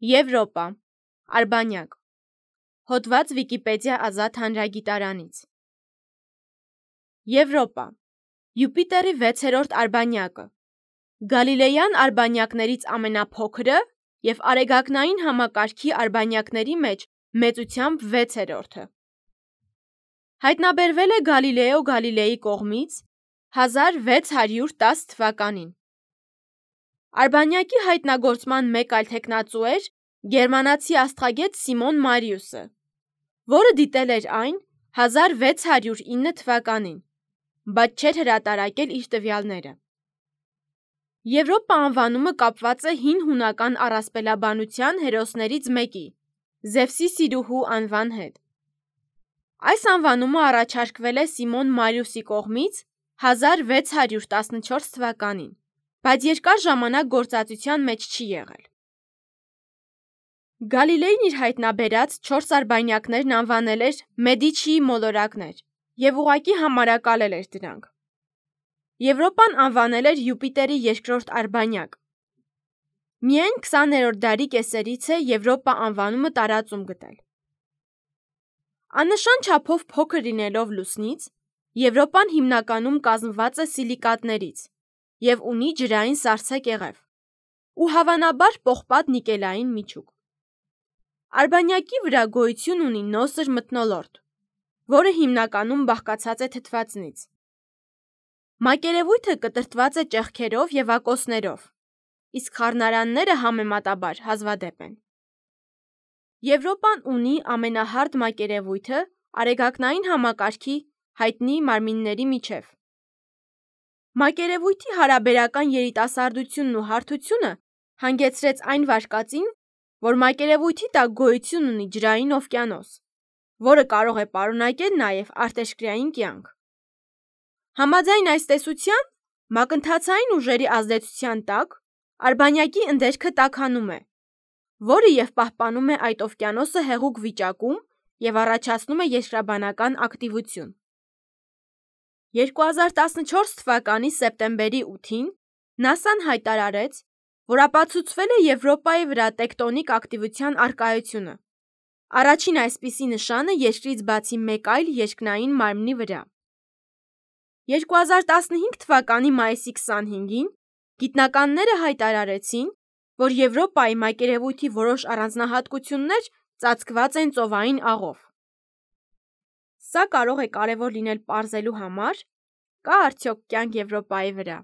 Եվրոպա, Արբանյակ, հոդված Վիկիպեդիա ազատ հանրագիտարանից։ Եվրոպա, Յուպիտերի 6-րդ արբանյակը, Գալիլեյան արբանյակներից ամենափոքրը և արեգակնային համակարգի արբանյակների մեջ մեծությամբ 6-րդը։ Հայտնաբերվել է Գալիլեո Գալիլեի կողմից 1610 թվականին։ Արբանյակի հայտնագործման մեկ այլ թեկնածու էր գերմանացի աստղագետ Սիմոն Մարիուսը, որը դիտել էր այն 1609 թվականին, բայց չէր հրատարակել իր տվյալները։ Եվրոպա անվանումը կապված է հին հունական առասպելաբանության հերոսներից մեկի՝ Զևսի սիրուհու անվան հետ։ Այս անվանումը առաջարկվել է Սիմոն Մարիուսի կողմից 1614 թվականին, բայց երկար ժամանակ գործածության մեջ չի եղել։ Գալիլեին իր հայտնաբերած 4 արբանյակներն անվանել էր Մեդիչիի մոլորակներ և ուղղակի համարակալել էր դրանք։ Եվրոպան անվանել էր Յուպիտերի երկրորդ արբանյակ։ Միայն 20-րդ դարի կեսերից է Եվրոպա անվանումը տարածում գտել։ Աննշան չափով փոքր լինելով Լուսնից, Եվրոպան հիմնականում կազմված է սիլիկատներից և ունի ջրային սառցե կեղև ու հավանաբար պողպատ նիկելային միջուկ։ Արբանյակի վրա գոյություն ունի նոսր մթնոլորտ, որը հիմնականում բաղկացած է թթվածնից։ Մակերևույթը կտրտված է ճեղքերով և ակոսներով, իսկ խառնարանները համեմատաբար հազվադեպ են։ Եվրոպան ունի ամենահարդ մակերևույթը արեգակնային համակարգի հայտնի մարմինների միջև։ Մակերևույթի հարաբերական երիտասարդությունն ու հարթությունը հանգեցրեց այն վարկածին, որ մակերևույթի տակ գոյություն ունի ջրային օվկիանոս, որը կարող է պարունակել նաև արտերկրային կյանք։ Համաձայն այս տեսության, մակընթացային ուժերի ազդեցության տակ արբանյակի ընդերքը տաքանում է, որը և պահպանում է այդ օվկիանոսը հեղուկ վիճակում և առաջացնում է երկրաբանական ակտիվություն։ 2014 թվականի սեպտեմբերի 8-ին ՆԱՍԱ-ն հայտարարեց, որ ապացուցվել է Եվրոպայի վրա տեկտոնիկ ակտիվության առկայությունը, առաջին այսպիսի նշանը երկրից բացի մեկ այլ երկնային մարմնի վրա։ 2015 թվականի մայիսի 25-ին գիտնականները հայտարարեցին, որ Եվրոպայի մակերևույթի որոշ առանձնահատկություններ ծածկված են ծովային աղով։ Սա կարող է կարևոր լինել պարզելու համար՝ կա՞ արդյոք կյանք Եվրոպայի վրա։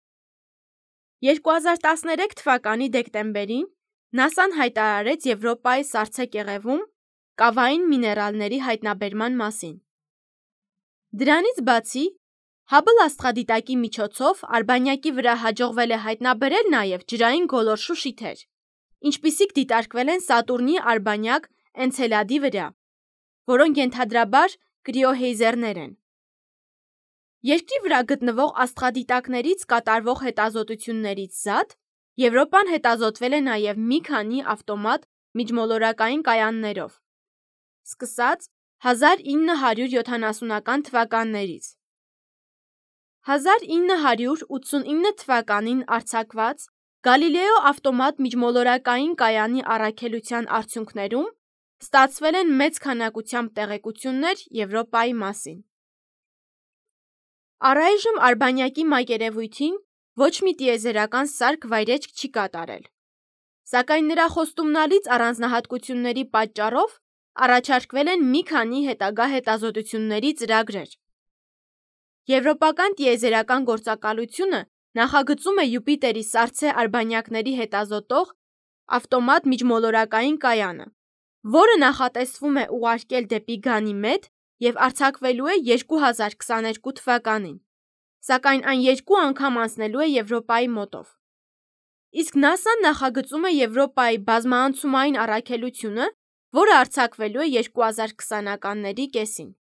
2013 թվականի դեկտեմբերին ՆԱՍԱ-ն հայտարարեց Եվրոպայի սառցե կեղևում կավային միներալների հայտնաբերման մասին։ Դրանից բացի, Հաբլ աստղադիտակի միջոցով արբանյակի վրա հաջողվել է հայտնաբերել նաև ջրային գոլորշու շիթեր, ինչպիսիք դիտարկվել են Սատուրնի արբանյակ Էնցելադի վրա, որոնք ենթադրաբար կրիոհեյզերներ են։ Երկրի վրա գտնվող աստղադիտակներից կատարվող հետազոտություններից զատ, Եվրոպան հետազոտվել է նաև մի քանի ավտոմատ միջմոլորակային կայաններով, սկսած 1970-ական թվականներից։ 1989 թվականին արձակված Գալիլեո ավտոմատ միջմոլորակային կայանի առաքելության արդյունքներում ստացվել են մեծ քանակությամբ տեղեկություններ Եվրոպայի մասին։ Առայժմ արբանյակի մակերևույթին ոչ մի տիեզերական սարք վայրէջք չի կատարել, սակայն նրա խոստումնալից առանձնահատկությունների պատճառով առաջարկվել են մի քանի հետագա հետազոտությունների ծրագրեր։ Եվրոպական տիեզերական գործակալությունը նախագծում է Յուպիտերի սառցե արբանյակների հետազոտող ավտոմատ միջմոլորակային կայանը, որը նախատեսվում է ուղարկել դեպի Գանիմեդ և արձակվելու է 2022 թվականին, սակայն այն 2 անգամ անցնելու է Եվրոպայի մոտով։ Իսկ ՆԱՍԱ-ն նախագծում է Եվրոպայի բազմաանցումային առաքելությունը, որը արձակվելու է 2020-ականների կեսին։